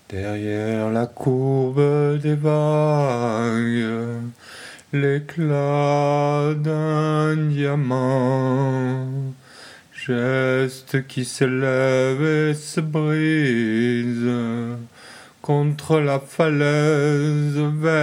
Derrière la courbe des vagues, l'éclat d'un diamant, geste qui s'élève et se brise contre la falaise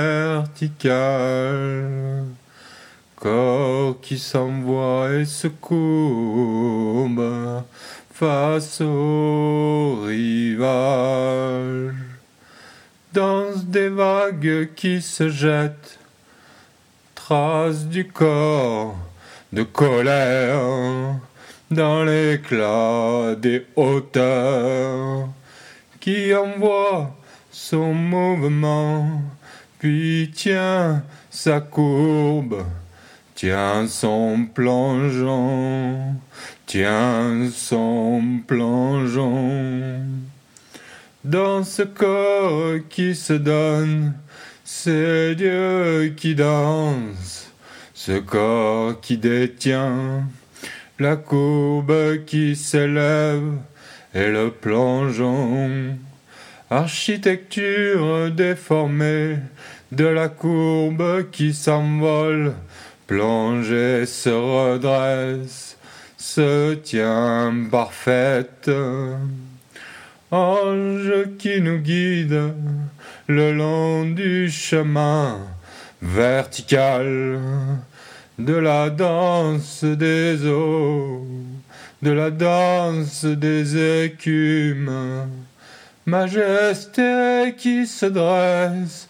verticale, corps qui s'envoie et se courbe face au rivage. Danse des vagues qui se jettent, trace du corps de colère dans l'éclat des hauteurs, qui envoie son mouvement, puis tient sa courbe, tient son plongeon, tient son plongeon. Dans ce corps qui se donne, c'est Dieu qui danse, ce corps qui détient la courbe qui s'élève et le plongeon. Architecture déformée de la courbe qui s'envole, plonge et se redresse, se tient parfaite. Ange qui nous guide le long du chemin vertical de la danse des eaux, de la danse des écumes, majesté qui se dresse,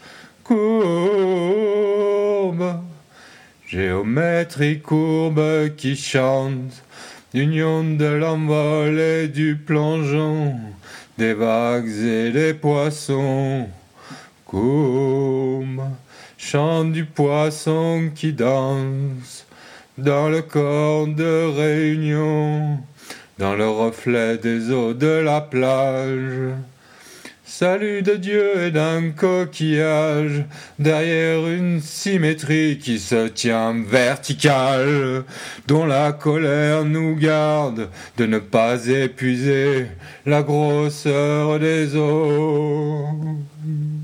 courbe, géométrie courbe qui chante, union de l'envol et du plongeon, des vagues et des poissons, courbe, chant du poisson qui danse dans le corps de réunion, dans le reflet des eaux de la plage. Salut de Dieu et d'un coquillage, derrière une symétrie qui se tient verticale, dont la colère nous garde de ne pas épuiser la grosseur des eaux.